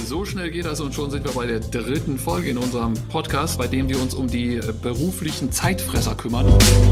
So schnell geht das und schon sind wir bei der 3. Folge in unserem Podcast, bei dem wir uns um die beruflichen Zeitfresser kümmern.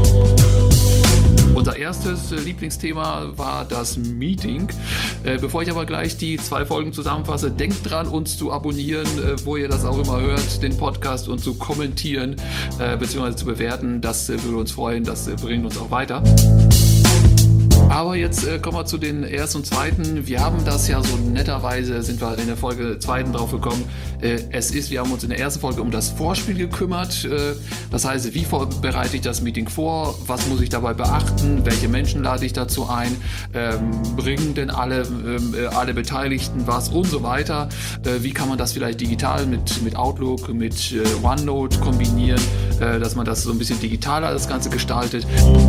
Unser erstes Lieblingsthema war das Meeting. Bevor ich aber gleich die 2 Folgen zusammenfasse, denkt dran, uns zu abonnieren, wo ihr das auch immer hört, den Podcast, und zu kommentieren bzw. zu bewerten. Das würde uns freuen, das bringt uns auch weiter. Aber jetzt kommen wir zu den ersten und zweiten. Wir haben das ja so netterweise, sind wir in der Folge 2. drauf gekommen. Wir haben uns in der ersten Folge um das Vorspiel gekümmert. Das heißt, wie bereite ich das Meeting vor? Was muss ich dabei beachten? Welche Menschen lade ich dazu ein? Bringen denn alle Beteiligten was und so weiter? Wie kann man das vielleicht digital mit Outlook, mit OneNote kombinieren, dass man das so ein bisschen digitaler das Ganze gestaltet?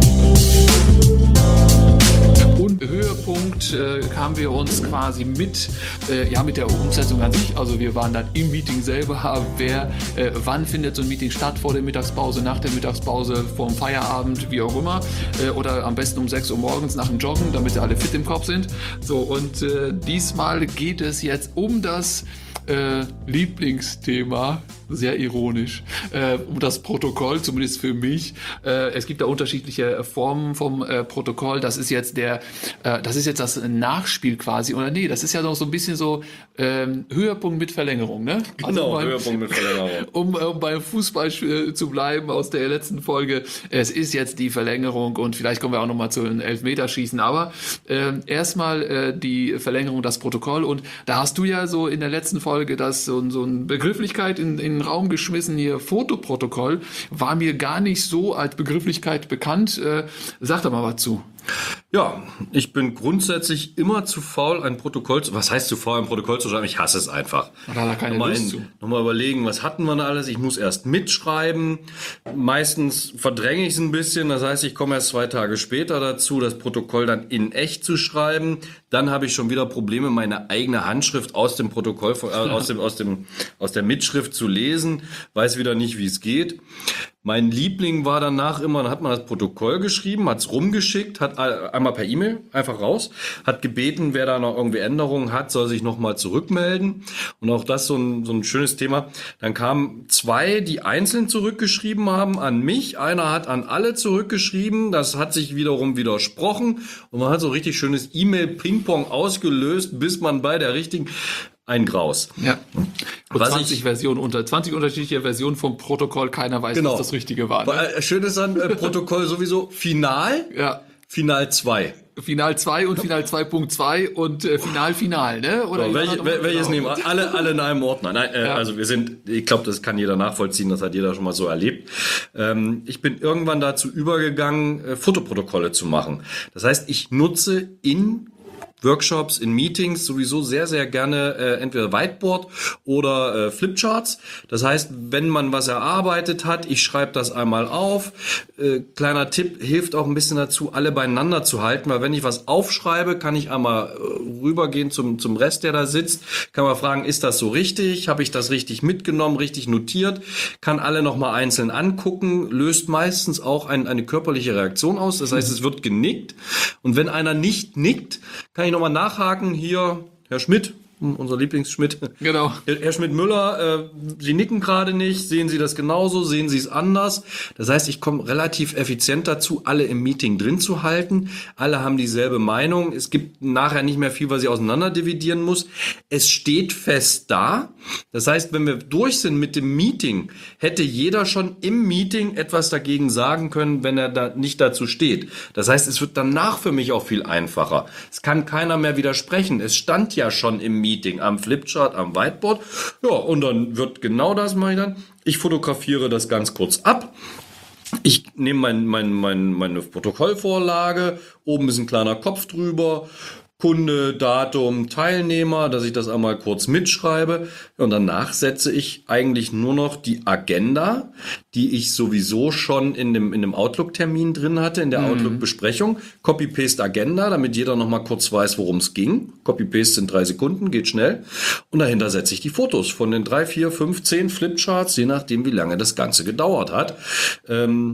Und Höhepunkt kamen wir uns quasi mit der Umsetzung an sich. Also wir waren dann im Meeting selber. Wann findet so ein Meeting statt? Vor der Mittagspause, nach der Mittagspause, vor dem Feierabend, wie auch immer. Oder am besten um 6 Uhr morgens nach dem Joggen, damit alle fit im Kopf sind. So, und diesmal geht es jetzt um das Lieblingsthema, sehr ironisch, um das Protokoll, zumindest für mich. Es gibt da unterschiedliche Formen vom Protokoll. Das ist jetzt das Nachspiel quasi, oder nee, das ist ja noch so ein bisschen so Höhepunkt mit Verlängerung, ne? Genau, also Höhepunkt mit Verlängerung. Um beim Fußball zu bleiben aus der letzten Folge, es ist jetzt die Verlängerung und vielleicht kommen wir auch nochmal zu den Elfmeterschießen, aber erstmal die Verlängerung, das Protokoll, und da hast du ja so in der letzten Folge so eine Begrifflichkeit in den Raum geschmissen, hier Fotoprotokoll, war mir gar nicht so als Begrifflichkeit bekannt. Sag da mal was zu. Ja, ich bin grundsätzlich immer zu faul, ein Protokoll zu... Was heißt zu faul, ein Protokoll zu schreiben? Ich hasse es einfach. Da hat er keine Lust zu. Nochmal überlegen, was hatten wir da alles? Ich muss erst mitschreiben. Meistens verdränge ich es ein bisschen. Das heißt, ich komme erst 2 Tage später dazu, das Protokoll dann in echt zu schreiben. Dann habe ich schon wieder Probleme, meine eigene Handschrift aus dem Protokoll, aus der Mitschrift zu lesen. Weiß wieder nicht, wie es geht. Mein Liebling war danach immer, dann hat man das Protokoll geschrieben, hat es rumgeschickt, hat einmal per E-Mail einfach raus, hat gebeten, wer da noch irgendwie Änderungen hat, soll sich nochmal zurückmelden. Und auch das so ein schönes Thema. Dann kamen 2, die einzeln zurückgeschrieben haben an mich. Einer hat an alle zurückgeschrieben. Das hat sich wiederum widersprochen. Und man hat so richtig schönes E-Mail-Ping-Pong ausgelöst, bis man bei der richtigen... Ein Graus. Ja. Und 20 unterschiedliche Versionen vom Protokoll, keiner weiß, was das Richtige war. Ne? Schön ist dann Protokoll sowieso Final, ja. Final 2. Final 2 und Final 2.2 und Final, ne? Oder so, welches nehmen wir? Alle in einem Ordner. Nein, ja. Also ich glaube, das kann jeder nachvollziehen, das hat jeder schon mal so erlebt. Ich bin irgendwann dazu übergegangen, Fotoprotokolle zu machen. Das heißt, ich nutze in Workshops, in Meetings sowieso sehr, sehr gerne entweder Whiteboard oder Flipcharts. Das heißt, wenn man was erarbeitet hat, ich schreibe das einmal auf. Kleiner Tipp, hilft auch ein bisschen dazu, alle beieinander zu halten, weil wenn ich was aufschreibe, kann ich einmal rübergehen zum Rest, der da sitzt, kann man fragen, ist das so richtig? Habe ich das richtig mitgenommen, richtig notiert? Kann alle nochmal einzeln angucken, löst meistens auch eine körperliche Reaktion aus. Das heißt, es wird genickt. Und wenn einer nicht nickt, kann ich nochmal nachhaken, hier, Herr Schmidt, unser Lieblingsschmidt. Genau. Herr Schmidt-Müller, Sie nicken gerade nicht, sehen Sie das genauso, sehen Sie es anders? Das heißt, ich komme relativ effizient dazu, alle im Meeting drin zu halten. Alle haben dieselbe Meinung. Es gibt nachher nicht mehr viel, was ich auseinander dividieren muss. Es steht fest da. Das heißt, wenn wir durch sind mit dem Meeting, hätte jeder schon im Meeting etwas dagegen sagen können, wenn er da nicht dazu steht. Das heißt, es wird danach für mich auch viel einfacher. Es kann keiner mehr widersprechen. Es stand ja schon im Meeting, am Flipchart, am Whiteboard. Ja, und dann wird genau das mache ich dann. Ich fotografiere das ganz kurz ab. Ich nehme meine Protokollvorlage, oben ist ein kleiner Kopf drüber, Kunde, Datum, Teilnehmer, dass ich das einmal kurz mitschreibe. Und danach setze ich eigentlich nur noch die Agenda, die ich sowieso schon in dem Outlook-Termin drin hatte, in der Outlook-Besprechung. Copy-Paste Agenda, damit jeder noch mal kurz weiß, worum es ging. Copy-Paste sind 3 Sekunden, geht schnell. Und dahinter setze ich die Fotos von den 3, 4, 5, 10 Flipcharts, je nachdem, wie lange das Ganze gedauert hat.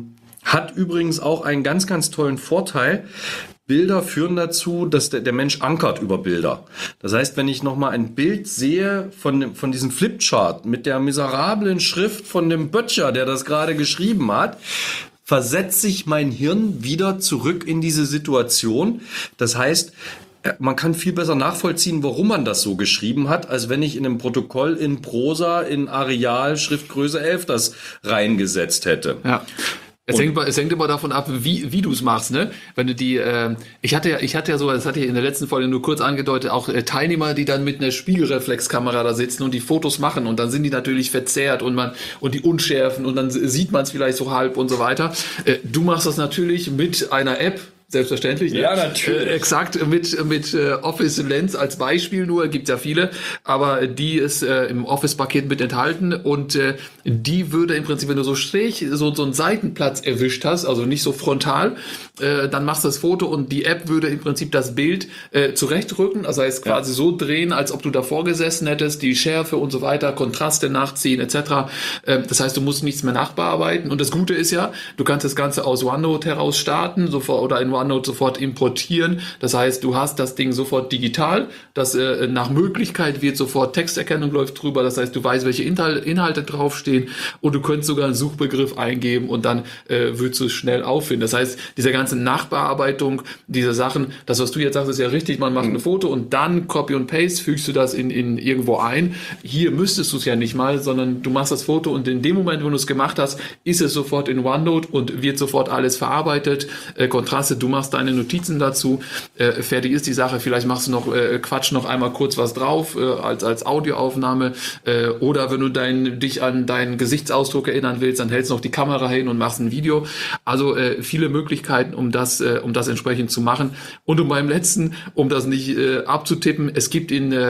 Hat übrigens auch einen ganz, ganz tollen Vorteil. Bilder führen dazu, dass der Mensch ankert über Bilder. Das heißt, wenn ich nochmal ein Bild sehe von diesem Flipchart mit der miserablen Schrift von dem Böttcher, der das gerade geschrieben hat, versetzt sich mein Hirn wieder zurück in diese Situation. Das heißt, man kann viel besser nachvollziehen, warum man das so geschrieben hat, als wenn ich in einem Protokoll in Prosa, in Areal, Schriftgröße 11 das reingesetzt hätte. Ja. Es hängt immer davon ab, wie du es machst, ne? Wenn du ich hatte ja so, das hatte ich in der letzten Folge nur kurz angedeutet, auch Teilnehmer, die dann mit einer Spiegelreflexkamera da sitzen und die Fotos machen und dann sind die natürlich verzerrt und die Unschärfen und dann sieht man es vielleicht so halb und so weiter. Du machst das natürlich mit einer App. Selbstverständlich. Ne? Ja, natürlich. Exakt, mit Office Lens als Beispiel nur, gibt ja viele, aber die ist im Office-Paket mit enthalten und die würde im Prinzip, wenn du so einen Seitenplatz erwischt hast, also nicht so frontal, dann machst du das Foto und die App würde im Prinzip das Bild zurechtrücken, das heißt quasi so drehen, als ob du davor gesessen hättest, die Schärfe und so weiter, Kontraste nachziehen etc. Das heißt, du musst nichts mehr nachbearbeiten und das Gute ist ja, du kannst das Ganze aus OneNote heraus starten sofort oder in OneNote sofort importieren. Das heißt, du hast das Ding sofort digital. Das nach Möglichkeit wird sofort Texterkennung läuft drüber. Das heißt, du weißt, welche Inhalte draufstehen und du könntest sogar einen Suchbegriff eingeben und dann würdest du es schnell auffinden. Das heißt, diese ganze Nachbearbeitung dieser Sachen, das, was du jetzt sagst, ist ja richtig. Man macht ein Foto und dann Copy und Paste fügst du das in irgendwo ein. Hier müsstest du es ja nicht mal, sondern du machst das Foto und in dem Moment, wo du es gemacht hast, ist es sofort in OneNote und wird sofort alles verarbeitet. Kontraste, du machst deine Notizen dazu, fertig ist die Sache, vielleicht machst du noch, quatsch noch einmal kurz was drauf, als Audioaufnahme, oder wenn du dich an deinen Gesichtsausdruck erinnern willst, dann hältst du noch die Kamera hin und machst ein Video. Also viele Möglichkeiten, um das entsprechend zu machen. Und beim letzten, um das nicht abzutippen, es gibt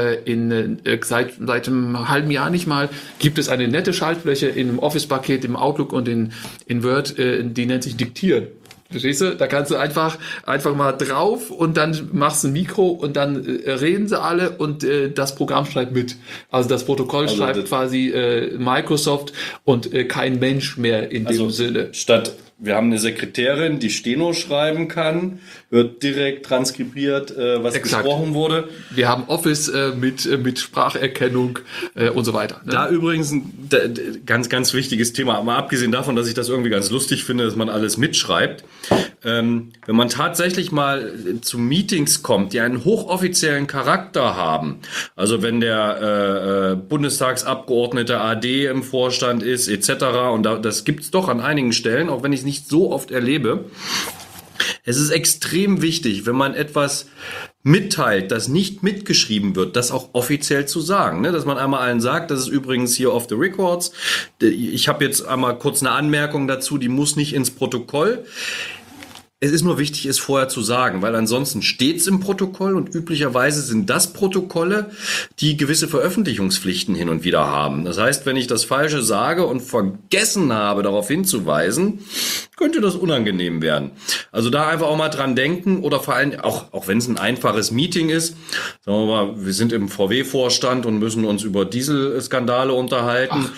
seit einem halben Jahr nicht mal, gibt es eine nette Schaltfläche im Office-Paket, im Outlook und in Word, die nennt sich Diktieren. Verstehst du? Da kannst du einfach mal drauf und dann machst du ein Mikro und dann reden sie alle und das Programm schreibt mit. Also das Protokoll schreibt quasi Microsoft und kein Mensch mehr in dem Sinne. Wir haben eine Sekretärin, die Steno schreiben kann, wird direkt transkribiert, was gesprochen wurde. Wir haben Office mit Spracherkennung und so weiter. Ne? Da übrigens ein ganz, ganz wichtiges Thema, mal abgesehen davon, dass ich das irgendwie ganz lustig finde, dass man alles mitschreibt. Wenn man tatsächlich mal zu Meetings kommt, die einen hochoffiziellen Charakter haben, also wenn der Bundestagsabgeordnete AD im Vorstand ist etc. und das gibt's doch an einigen Stellen, auch wenn ich es nicht so oft erlebe. Es ist extrem wichtig, wenn man etwas mitteilt, das nicht mitgeschrieben wird, das auch offiziell zu sagen. Ne? Dass man einmal allen sagt, das ist übrigens hier off the records. Ich habe jetzt einmal kurz eine Anmerkung dazu, die muss nicht ins Protokoll. Es ist nur wichtig, es vorher zu sagen, weil ansonsten steht es im Protokoll und üblicherweise sind das Protokolle, die gewisse Veröffentlichungspflichten hin und wieder haben. Das heißt, wenn ich das Falsche sage und vergessen habe, darauf hinzuweisen, könnte das unangenehm werden. Also da einfach auch mal dran denken oder vor allem, auch wenn es ein einfaches Meeting ist, sagen wir mal, wir sind im VW-Vorstand und müssen uns über Dieselskandale unterhalten.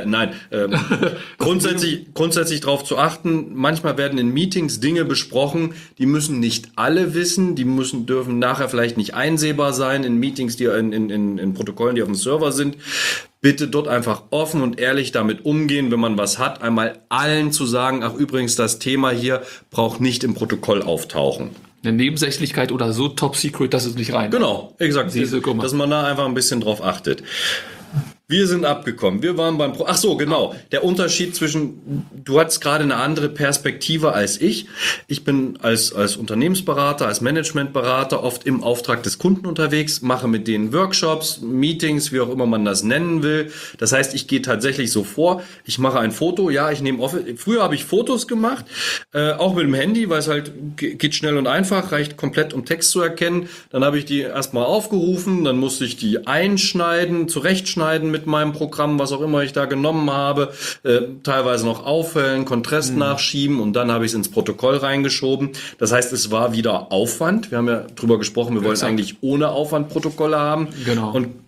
Grundsätzlich darauf zu achten, manchmal werden in Meetings Dinge besprochen, die müssen nicht alle wissen, dürfen nachher vielleicht nicht einsehbar sein in Meetings, die in Protokollen, die auf dem Server sind. Bitte dort einfach offen und ehrlich damit umgehen, wenn man was hat, einmal allen zu sagen, ach übrigens, das Thema hier braucht nicht im Protokoll auftauchen. Eine Nebensächlichkeit oder so top secret, dass es nicht rein. Genau, exakt. Dass man da einfach ein bisschen drauf achtet. Wir sind abgekommen. Wir waren ach so, genau. Der Unterschied zwischen, du hattest gerade eine andere Perspektive als ich. Ich bin als Unternehmensberater, als Managementberater oft im Auftrag des Kunden unterwegs, mache mit denen Workshops, Meetings, wie auch immer man das nennen will. Das heißt, ich gehe tatsächlich so vor, ich mache ein Foto, ja, früher habe ich Fotos gemacht, auch mit dem Handy, weil es halt geht schnell und einfach, reicht komplett, um Text zu erkennen. Dann habe ich die erstmal aufgerufen, dann musste ich die einschneiden, zurechtschneiden mit meinem Programm, was auch immer ich da genommen habe, teilweise noch auffällen, Kontrast nachschieben und dann habe ich es ins Protokoll reingeschoben. Das heißt, es war wieder Aufwand. Wir haben ja drüber gesprochen, wir wollen eigentlich ohne Aufwand Protokolle haben. Genau. Und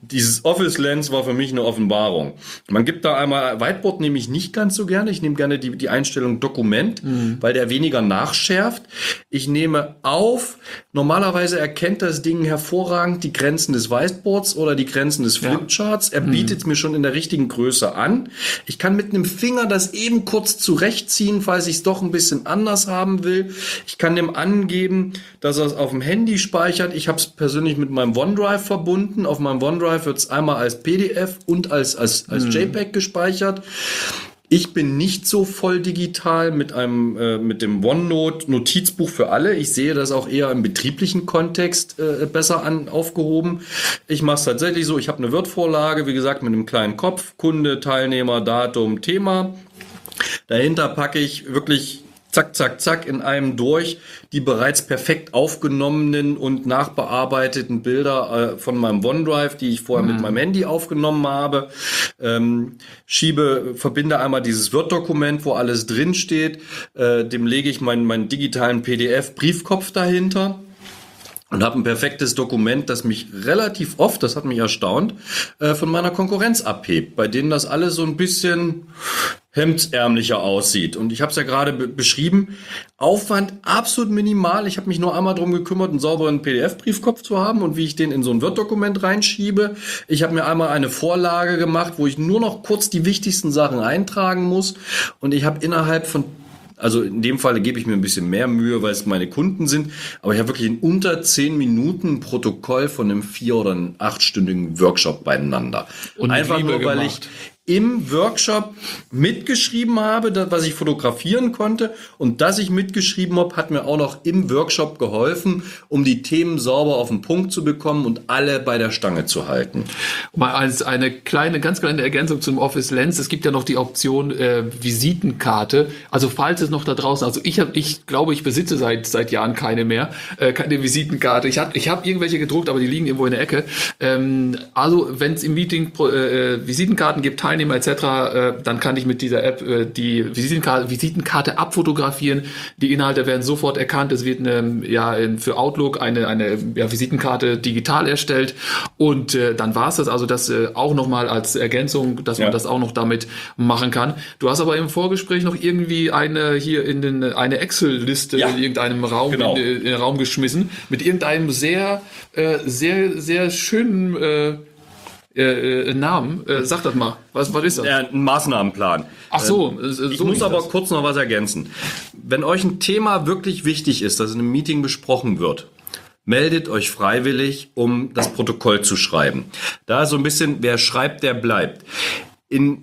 dieses Office Lens war für mich eine Offenbarung. Man gibt da einmal, Whiteboard nehme ich nicht ganz so gerne. Ich nehme gerne die Einstellung Dokument, weil der weniger nachschärft. Ich nehme auf, normalerweise erkennt das Ding hervorragend die Grenzen des Whiteboards oder die Grenzen des Flipcharts. Er bietet es mir schon in der richtigen Größe an. Ich kann mit einem Finger das eben kurz zurechtziehen, falls ich es doch ein bisschen anders haben will. Ich kann dem angeben, dass er es auf dem Handy speichert. Ich habe es persönlich mit meinem OneDrive verbunden. Auf meinem OneDrive wird es einmal als PDF und als JPEG gespeichert. Ich bin nicht so voll digital mit dem OneNote Notizbuch für alle. Ich sehe das auch eher im betrieblichen Kontext besser aufgehoben. Ich mache es tatsächlich so, ich habe eine Word-Vorlage, wie gesagt, mit einem kleinen Kopf, Kunde, Teilnehmer, Datum, Thema. Dahinter packe ich wirklich zack, zack, zack in einem durch die bereits perfekt aufgenommenen und nachbearbeiteten Bilder von meinem OneDrive, die ich vorher mit meinem Handy aufgenommen habe. Verbinde einmal dieses Word-Dokument, wo alles drin steht. Dem lege ich meinen digitalen PDF-Briefkopf dahinter. Und habe ein perfektes Dokument, das mich relativ oft, das hat mich erstaunt, von meiner Konkurrenz abhebt, bei denen das alles so ein bisschen hemdsärmlicher aussieht. Und ich habe es ja gerade beschrieben, Aufwand absolut minimal. Ich habe mich nur einmal darum gekümmert, einen sauberen PDF-Briefkopf zu haben und wie ich den in so ein Word-Dokument reinschiebe. Ich habe mir einmal eine Vorlage gemacht, wo ich nur noch kurz die wichtigsten Sachen eintragen muss. Und ich habe innerhalb von Also in dem Fall gebe ich mir ein bisschen mehr Mühe, weil es meine Kunden sind. Aber ich habe wirklich in unter 10 Minuten ein Protokoll von einem 4- oder 8-stündigen Workshop beieinander. Und einfach nur, weil ich im Workshop mitgeschrieben habe, was ich fotografieren konnte. Und das ich mitgeschrieben habe, hat mir auch noch im Workshop geholfen, um die Themen sauber auf den Punkt zu bekommen und alle bei der Stange zu halten. Mal als eine ganz kleine Ergänzung zum Office Lens. Es gibt ja noch die Option Visitenkarte. Also falls es noch da draußen, also ich glaube, ich besitze seit Jahren keine mehr, keine Visitenkarte. Ich hab irgendwelche gedruckt, aber die liegen irgendwo in der Ecke. Also wenn es im Meeting Visitenkarten gibt, Teilnehmer etc., dann kann ich mit dieser App die Visitenkarte abfotografieren. Die Inhalte werden sofort erkannt. Es wird für Outlook eine Visitenkarte digital erstellt und dann war es das. Also das auch nochmal als Ergänzung, dass man das auch noch damit machen kann. Du hast aber im Vorgespräch noch irgendwie eine Excel-Liste in irgendeinem Raum in den Raum geschmissen mit irgendeinem sehr, sehr, sehr schönen Namen. Sag das mal. Was ist das? Ein Maßnahmenplan. Ach so. Ich muss aber kurz noch was ergänzen. Wenn euch ein Thema wirklich wichtig ist, das in einem Meeting besprochen wird, meldet euch freiwillig, um das Protokoll zu schreiben. Da so ein bisschen, wer schreibt, der bleibt. In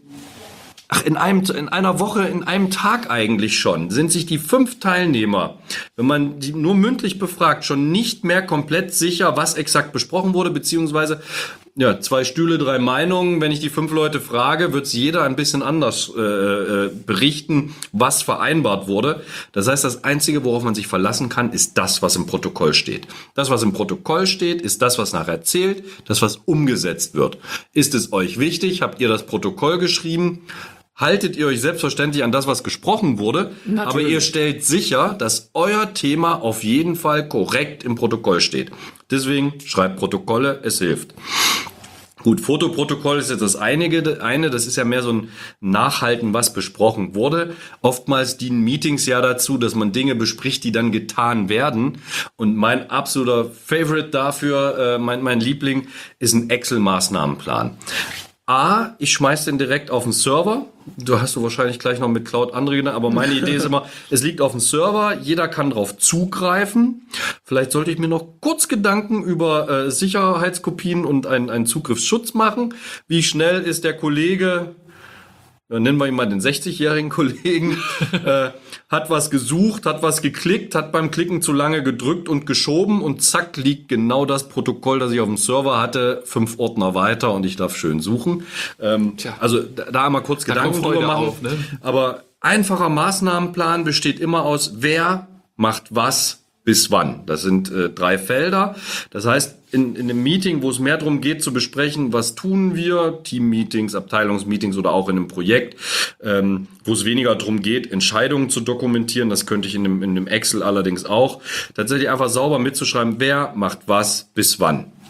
einer Woche, in einem Tag eigentlich schon, sind sich die 5 Teilnehmer, wenn man die nur mündlich befragt, schon nicht mehr komplett sicher, was exakt besprochen wurde, beziehungsweise 2 Stühle, 3 Meinungen. Wenn ich die 5 Leute frage, wird es jeder ein bisschen anders berichten, was vereinbart wurde. Das heißt, das Einzige, worauf man sich verlassen kann, ist das, was im Protokoll steht. Das, was im Protokoll steht, ist das, was nachher zählt, das, was umgesetzt wird. Ist es euch wichtig? Habt ihr das Protokoll geschrieben? Haltet ihr euch selbstverständlich an das, was gesprochen wurde, aber ihr stellt sicher, dass euer Thema auf jeden Fall korrekt im Protokoll steht. Deswegen schreibt Protokolle, es hilft. Gut, Fotoprotokoll ist jetzt das eine, das ist ja mehr so ein Nachhalten, was besprochen wurde. Oftmals dienen Meetings ja dazu, dass man Dinge bespricht, die dann getan werden. Und mein absoluter Favorite dafür, mein Liebling, ist ein Excel-Maßnahmenplan. Ich schmeiß den direkt auf den Server. Du hast wahrscheinlich gleich noch mit Cloud andere, aber meine Idee ist immer, es liegt auf dem Server, jeder kann drauf zugreifen. Vielleicht sollte ich mir noch kurz Gedanken über Sicherheitskopien und einen Zugriffsschutz machen. Wie schnell ist der Kollege, nennen wir ihn mal den 60-jährigen Kollegen, hat was gesucht, hat was geklickt, hat beim Klicken zu lange gedrückt und geschoben und zack, liegt genau das Protokoll, das ich auf dem Server hatte, 5 Ordner weiter und ich darf schön suchen. Also da einmal kurz Gedanken drüber machen. Ne? Aber einfacher Maßnahmenplan besteht immer aus, wer macht was bis wann. Das sind 3 Felder. Das heißt, in einem Meeting, wo es mehr darum geht zu besprechen, was tun wir, Team-Meetings, Abteilungsmeetings oder auch in einem Projekt, wo es weniger darum geht, Entscheidungen zu dokumentieren, das könnte ich in einem Excel allerdings auch, tatsächlich einfach sauber mitzuschreiben, wer macht was bis wann.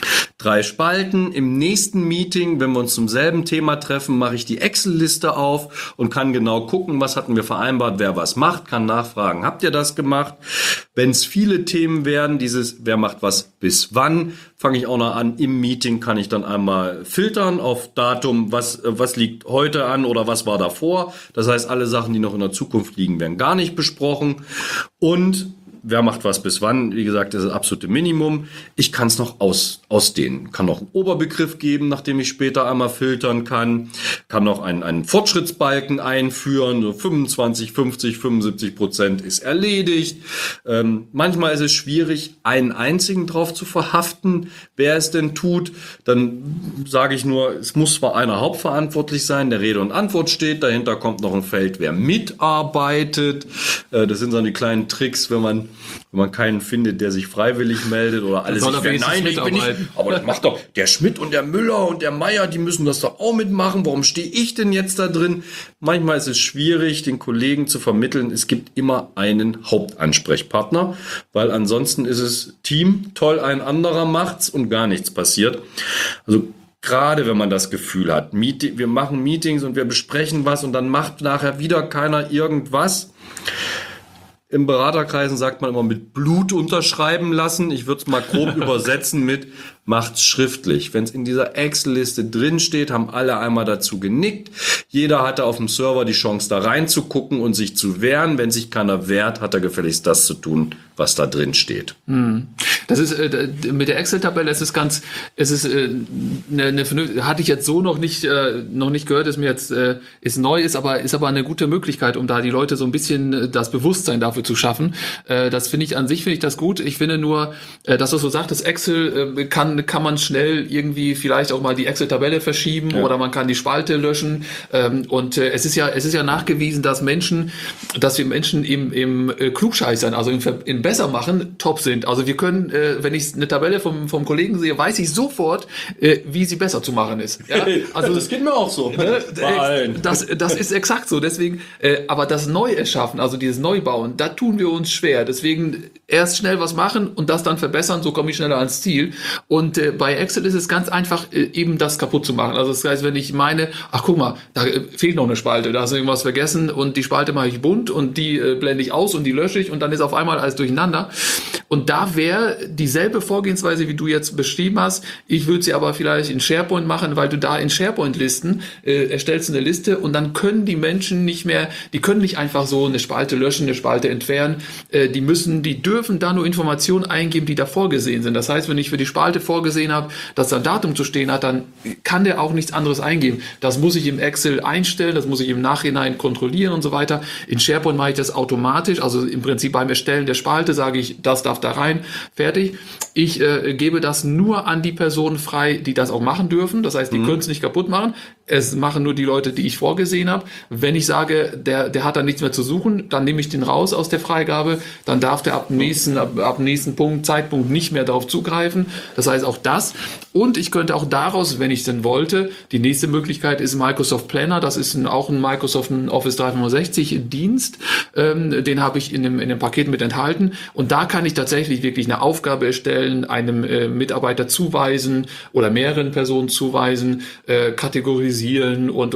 3 Spalten. Im nächsten Meeting, wenn wir uns zum selben Thema treffen, mache ich die Excel-Liste auf und kann genau gucken, was hatten wir vereinbart, wer was macht, kann nachfragen, habt ihr das gemacht? Wenn es viele Themen werden, wer macht was bis wann, fange ich auch noch an. Im Meeting kann ich dann einmal filtern auf Datum, was liegt heute an oder was war davor. Das heißt, alle Sachen, die noch in der Zukunft liegen, werden gar nicht besprochen. Und wer macht was bis wann? Wie gesagt, das ist das absolute Minimum. Ich kann es noch ausdehnen. Kann noch einen Oberbegriff geben, nachdem ich später einmal filtern kann. Kann noch einen Fortschrittsbalken einführen. So 25, 50, 75% ist erledigt. Manchmal ist es schwierig, einen einzigen drauf zu verhaften, wer es denn tut. Dann sage ich nur, es muss zwar einer hauptverantwortlich sein, der Rede und Antwort steht. Dahinter kommt noch ein Feld, wer mitarbeitet. Das sind so die kleinen Tricks, wenn man keinen findet, der sich freiwillig meldet oder alles nein, ich bin nicht, aber das macht doch der Schmidt und der Müller und der Meier, die müssen das doch auch mitmachen. Warum stehe ich denn jetzt da drin? Manchmal ist es schwierig, den Kollegen zu vermitteln, es gibt immer einen Hauptansprechpartner, weil ansonsten ist es Team, toll, ein anderer macht's und gar nichts passiert. Also gerade wenn man das Gefühl hat, wir machen Meetings und wir besprechen was und dann macht nachher wieder keiner irgendwas. In Beraterkreisen sagt man immer mit Blut unterschreiben lassen. Ich würde es mal grob übersetzen mit macht's schriftlich. Wenn es in dieser Excel-Liste drin steht, haben alle einmal dazu genickt. Jeder hatte auf dem Server die Chance, da reinzugucken und sich zu wehren. Wenn sich keiner wehrt, hat er gefälligst das zu tun, was da drin steht. Das ist mit der Excel-Tabelle, hatte ich jetzt so noch nicht gehört, ist mir jetzt ist neu, ist aber eine gute Möglichkeit, um da die Leute so ein bisschen das Bewusstsein dafür zu schaffen. Das finde ich das gut. Ich finde nur, dass du so sagst, das Excel kann man schnell irgendwie vielleicht auch mal die Excel-Tabelle verschieben oder man kann die Spalte löschen. Und es ist ja nachgewiesen, dass wir Menschen im Klugscheißern, also im Bessermachen, top sind. Also wir können, wenn ich eine Tabelle vom Kollegen sehe, weiß ich sofort, wie sie besser zu machen ist. Ja? Also das geht mir auch so. Das ist exakt so. Deswegen, aber das Neuerschaffen, also dieses Neubauen, da tun wir uns schwer. Deswegen erst schnell was machen und das dann verbessern, so komme ich schneller ans Ziel. Und bei Excel ist es ganz einfach, eben das kaputt zu machen. Also das heißt, wenn ich meine, ach guck mal, da fehlt noch eine Spalte, da hast du irgendwas vergessen und die Spalte mache ich bunt und die blende ich aus und die lösche ich und dann ist auf einmal alles durcheinander. Und da wäre dieselbe Vorgehensweise, wie du jetzt beschrieben hast. Ich würde sie aber vielleicht in SharePoint machen, weil du da in SharePoint-Listen erstellst eine Liste und dann können die Menschen nicht einfach so eine Spalte löschen, eine Spalte entfernen. Die dürfen da nur Informationen eingeben, die da vorgesehen sind. Das heißt, wenn ich für die Spalte vorgesehen habe, dass da ein Datum zu stehen hat, dann kann der auch nichts anderes eingeben. Das muss ich im Excel einstellen, das muss ich im Nachhinein kontrollieren und so weiter. In SharePoint mache ich das automatisch, also im Prinzip beim Erstellen der Spalte sage ich, das darf da rein, fertig. Ich gebe das nur an die Personen frei, die das auch machen dürfen. Das heißt, die können es nicht kaputt machen. Es machen nur die Leute, die ich vorgesehen habe. Wenn ich sage, der hat da nichts mehr zu suchen, dann nehme ich den raus aus der Freigabe. Dann darf der ab dem nächsten Zeitpunkt nicht mehr darauf zugreifen. Das heißt auch das. Und ich könnte auch daraus, wenn ich es denn wollte, die nächste Möglichkeit ist Microsoft Planner. Das ist auch ein Microsoft Office 365 Dienst. Den habe ich in dem Paket mit enthalten. Und da kann ich tatsächlich wirklich eine Aufgabe erstellen, einem Mitarbeiter zuweisen oder mehreren Personen zuweisen, kategorisieren und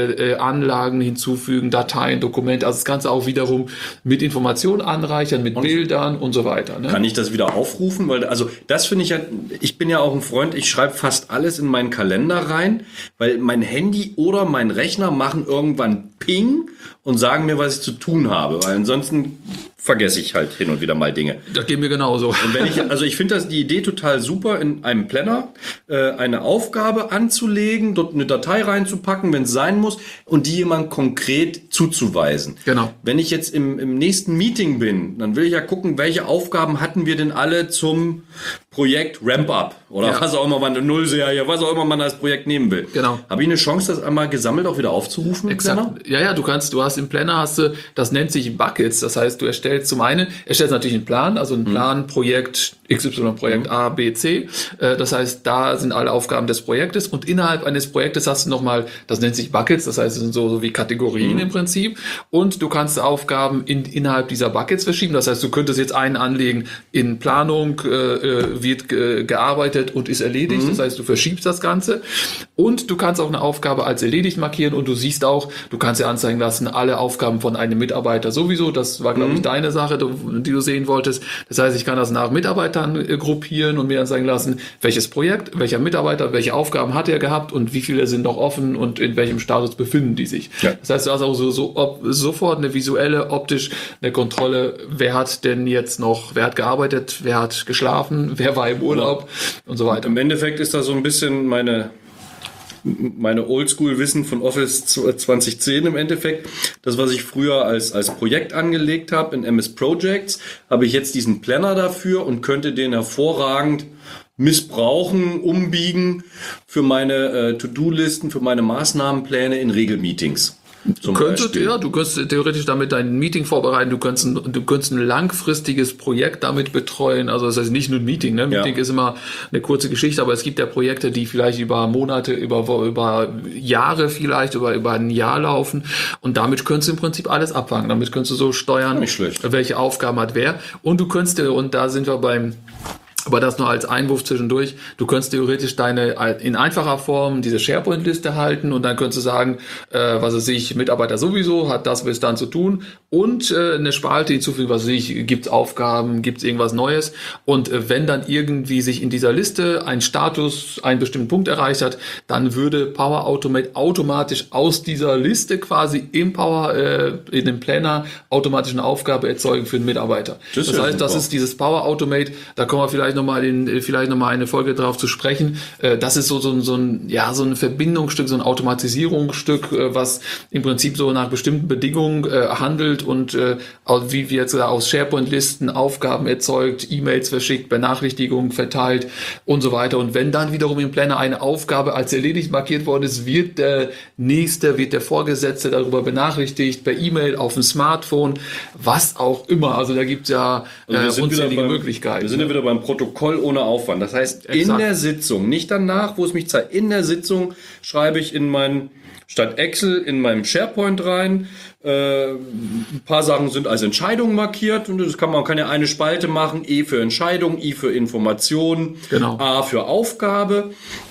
Anlagen hinzufügen, Dateien, Dokumente. Also das Ganze auch wiederum mit Informationen anreichern, mit Bildern und so weiter. Ne? Kann ich das wieder aufrufen? Weil, also das finde ich ja, ich bin ja auch ein Freund, ich schreibe fast alles in meinen Kalender rein, weil mein Handy oder mein Rechner machen irgendwann Ping und sagen mir, was ich zu tun habe. Weil ansonsten vergesse ich halt hin und wieder mal Dinge. Das geht mir genauso. Und ich finde die Idee total super, in einem Planner eine Aufgabe anzulegen, dort eine Datei reinzupacken, wenn es sein muss, und die jemand konkret zuzuweisen. Genau. Wenn ich jetzt im nächsten Meeting bin, dann will ich ja gucken, welche Aufgaben hatten wir denn alle zum Projekt Ramp-Up oder was auch immer man, eine Nullserie, was auch immer man als Projekt nehmen will. Genau. Habe ich eine Chance, das einmal gesammelt auch wieder aufzurufen? Exakt. Ja, du hast im Planner das nennt sich Buckets. Das heißt, du erstellst natürlich einen Plan, also einen Plan, Projekt XY, Projekt A, B, C. Das heißt, da sind alle Aufgaben des Projektes und innerhalb eines Projektes hast du nochmal, das nennt sich Buckets, das heißt, es sind so wie Kategorien im Prinzip, und du kannst Aufgaben innerhalb dieser Buckets verschieben. Das heißt, du könntest jetzt einen anlegen, in Planung wird gearbeitet abgearbeitet und ist erledigt. Das heißt, du verschiebst das Ganze und du kannst auch eine Aufgabe als erledigt markieren und du siehst auch, du kannst ja anzeigen lassen, alle Aufgaben von einem Mitarbeiter sowieso. Das war, glaube ich, deine Sache, die du sehen wolltest. Das heißt, ich kann das nach Mitarbeitern gruppieren und mir anzeigen lassen, welches Projekt, welcher Mitarbeiter, welche Aufgaben hat er gehabt und wie viele sind noch offen und in welchem Status befinden die sich. Ja. Das heißt, du hast auch sofort eine visuelle, optisch eine Kontrolle, wer hat denn jetzt noch, wer hat gearbeitet, wer hat geschlafen, wer war im Urlaub und so weiter. Im Endeffekt ist da so ein bisschen meine Oldschool-Wissen von Office 2010 im Endeffekt. Das, was ich früher als Projekt angelegt habe in MS Projects, habe ich jetzt diesen Planner dafür und könnte den hervorragend missbrauchen, umbiegen für meine To-Do-Listen, für meine Maßnahmenpläne in Regelmeetings. Du könntest theoretisch damit dein Meeting vorbereiten, du könntest ein langfristiges Projekt damit betreuen, also das heißt nicht nur ein Meeting, ne? Meeting ist immer eine kurze Geschichte, aber es gibt ja Projekte, die vielleicht über Monate, über Jahre vielleicht, über ein Jahr laufen und damit könntest du im Prinzip alles abfangen, damit könntest du so steuern, welche Aufgaben hat wer und du könntest, und da sind wir aber das nur als Einwurf zwischendurch. Du könntest theoretisch in einfacher Form diese SharePoint-Liste halten und dann könntest du sagen, was weiß ich, Mitarbeiter sowieso hat das bis dann zu tun und eine Spalte hinzufügen, was weiß ich, gibt's Aufgaben, gibt's irgendwas Neues und wenn dann irgendwie sich in dieser Liste ein Status, einen bestimmten Punkt erreicht hat, dann würde Power Automate automatisch aus dieser Liste quasi in dem Planner automatisch eine Aufgabe erzeugen für den Mitarbeiter. Das heißt, das ist dieses Power Automate, da kommen wir vielleicht nochmal eine Folge drauf zu sprechen. Das ist so ein Verbindungsstück, so ein Automatisierungsstück, was im Prinzip so nach bestimmten Bedingungen handelt und wie wir jetzt aus SharePoint-Listen Aufgaben erzeugt, E-Mails verschickt, Benachrichtigungen verteilt und so weiter. Und wenn dann wiederum im Planner eine Aufgabe als erledigt markiert worden ist, wird der Vorgesetzte darüber benachrichtigt, per E-Mail, auf dem Smartphone, was auch immer. Also da gibt es ja unzählige Möglichkeiten. Wir sind ja wieder beim Protokoll ohne Aufwand. Das heißt, in der Sitzung, nicht danach, wo es mich zeigt, in der Sitzung schreibe ich statt Excel in meinem SharePoint rein. Ein paar Sachen sind als Entscheidung markiert und man kann ja eine Spalte machen, E für Entscheidung, I für Information, A für Aufgabe.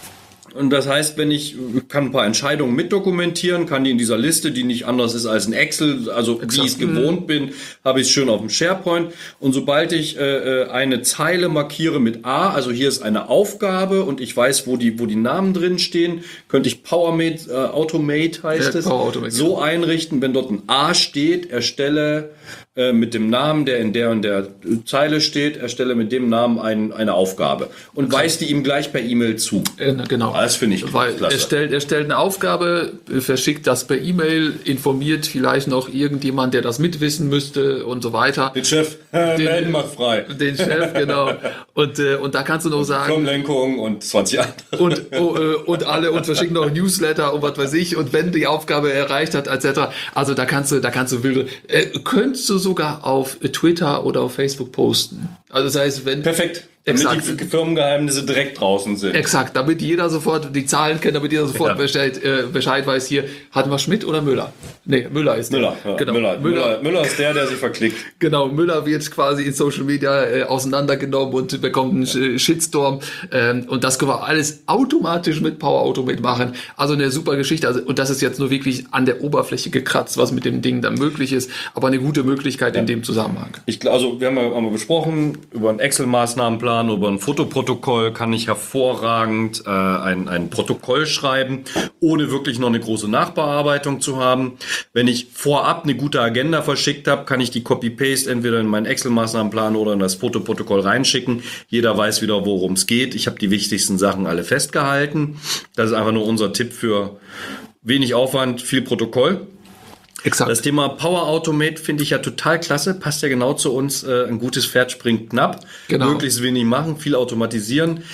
Und das heißt, ich kann ein paar Entscheidungen mitdokumentieren, kann die in dieser Liste, die nicht anders ist als ein Excel, also wie ich es gewohnt bin, habe ich es schön auf dem SharePoint. Und sobald ich eine Zeile markiere mit A, also hier ist eine Aufgabe und ich weiß, wo die Namen drin stehen, könnte ich Power Automate heißt es, so einrichten, wenn dort ein A steht, erstelle mit dem Namen, der in der und der Zeile steht, erstelle mit dem Namen eine Aufgabe und weist die ihm gleich per E-Mail zu. Genau. Das finde ich klasse. Er stellt eine Aufgabe, verschickt das per E-Mail, informiert vielleicht noch irgendjemand, der das mitwissen müsste und so weiter. Den Chef, melden macht frei. Den Chef, genau. Und da kannst du noch sagen... Firmenlenkung und 20 andere. Und verschicken noch Newsletter und was weiß ich. Und wenn die Aufgabe erreicht hat, etc. Also da kannst du wilde... könntest du sogar auf Twitter oder auf Facebook posten. Also das heißt, wenn... Perfekt. Damit die Firmengeheimnisse direkt draußen sind. Exakt, damit jeder sofort die Zahlen kennt, damit jeder sofort Bescheid weiß, hier, hatten wir Schmidt oder Müller? Nee, Müller ist Müller. Ja, genau. Müller ist der sich verklickt. Genau, Müller wird quasi in Social Media auseinandergenommen und bekommt einen Shitstorm. Und das können wir alles automatisch mit Power Automate machen. Also eine super Geschichte. Also, und das ist jetzt nur wirklich an der Oberfläche gekratzt, was mit dem Ding dann möglich ist. Aber eine gute Möglichkeit in dem Zusammenhang. Also wir haben ja besprochen, über einen Excel-Maßnahmenplan, über ein Fotoprotokoll kann ich hervorragend ein Protokoll schreiben, ohne wirklich noch eine große Nachbearbeitung zu haben. Wenn ich vorab eine gute Agenda verschickt habe, kann ich die Copy-Paste entweder in meinen Excel-Maßnahmenplan oder in das Fotoprotokoll reinschicken. Jeder weiß wieder, worum es geht. Ich habe die wichtigsten Sachen alle festgehalten. Das ist einfach nur unser Tipp für wenig Aufwand, viel Protokoll. Exakt. Das Thema Power Automate finde ich ja total klasse, passt ja genau zu uns. Ein gutes Pferd springt knapp, möglichst wenig machen, viel automatisieren.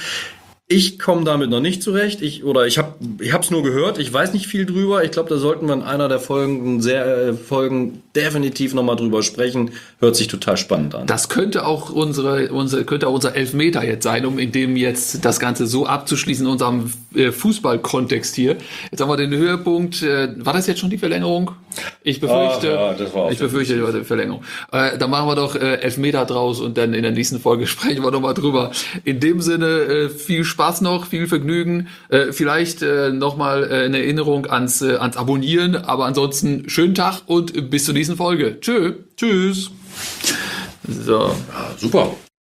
Ich komme damit noch nicht zurecht. Ich habe es nur gehört. Ich weiß nicht viel drüber. Ich glaube, da sollten wir in einer der Folgen definitiv nochmal drüber sprechen. Hört sich total spannend an. Das könnte auch unser Elfmeter jetzt sein, um in dem jetzt das Ganze so abzuschließen in unserem Fußball-Kontext hier. Jetzt haben wir den Höhepunkt. War das jetzt schon die Verlängerung? Ich befürchte, das war auch die Verlängerung. Dann machen wir doch Elfmeter draus und dann in der nächsten Folge sprechen wir nochmal drüber. In dem Sinne, viel Spaß noch, viel Vergnügen. Vielleicht nochmal eine Erinnerung ans Abonnieren. Aber ansonsten schönen Tag und bis zur nächsten Folge. Tschüss. Tschüss. So. Ja, super.